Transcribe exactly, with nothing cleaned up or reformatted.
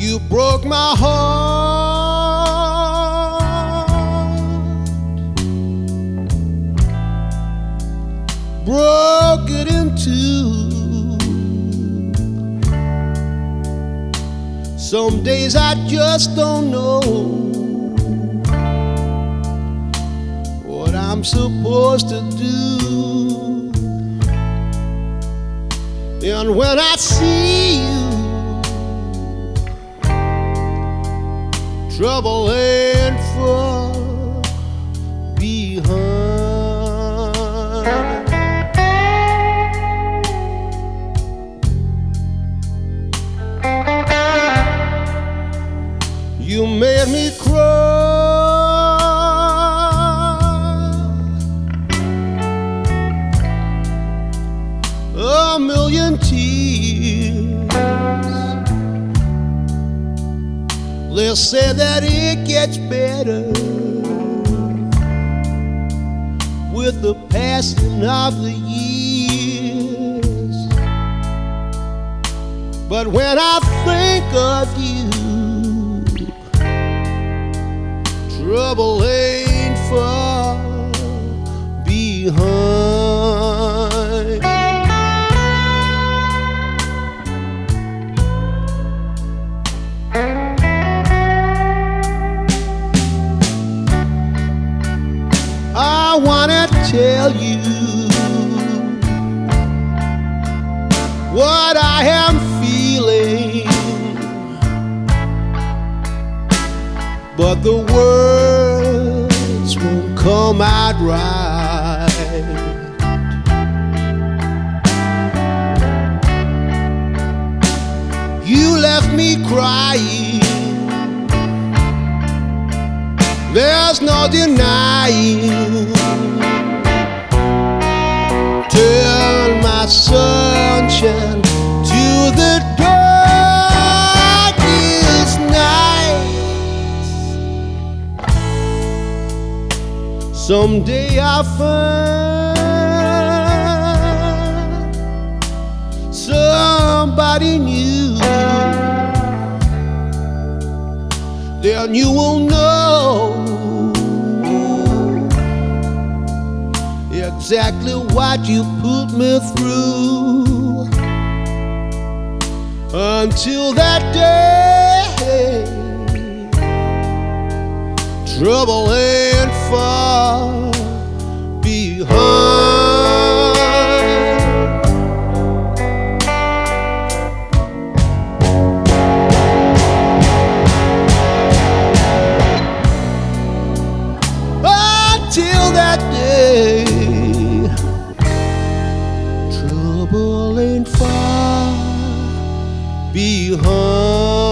You broke my heart, broke it in two. Some days I just don't know what I'm supposed to do. And when I see you, trouble ain't far behind. You made me cry a million tears. They say that it gets better with the passing of the years. But when I think of you, trouble ain't far behind. I wanna tell you what I am feeling, but the words won't come out right. You left me crying, there's no denying. Turn my sunshine to the darkest night. Someday I'll find somebody new, then you will know exactly what you put me through. Until that day, trouble ain't far behind. Until that day, trouble ain't far behind.